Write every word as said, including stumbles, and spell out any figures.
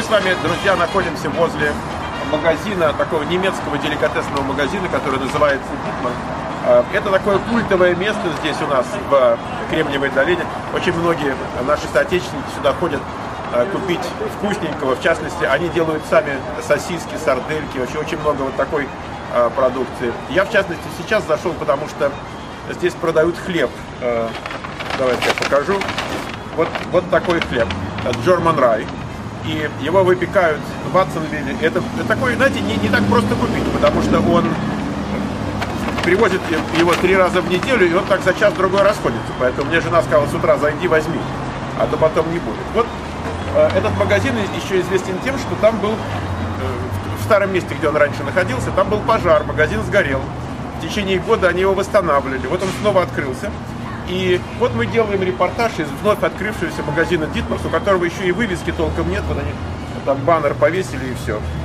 с вами, друзья, находимся возле магазина, такого немецкого деликатесного магазина, который называется Dittmar. Это такое культовое место здесь у нас в Кремниевой долине. Очень многие наши соотечественники сюда ходят купить вкусненького. В частности, они делают сами сосиски, сардельки, вообще очень много вот такой продукции. Я, в частности, сейчас зашел, потому что здесь продают хлеб. Давайте я покажу. Вот, вот такой хлеб. German Rye. И его выпекают в Ватсонвилле. Это, это такой, знаете, не, не так просто купить, потому что он привозит его три раза в неделю, и он так за час-другой расходится. Поэтому мне жена сказала с утра: зайди, возьми, а то потом не будет. Вот э, этот магазин еще известен тем, что там был, э, в старом месте, где он раньше находился, там был пожар, магазин сгорел. В течение года они его восстанавливали. Вот он снова открылся. И вот мы делаем репортаж из вновь открывшегося магазина Dittmar, у которого еще и вывески толком нет. Вот они там баннер повесили, и все.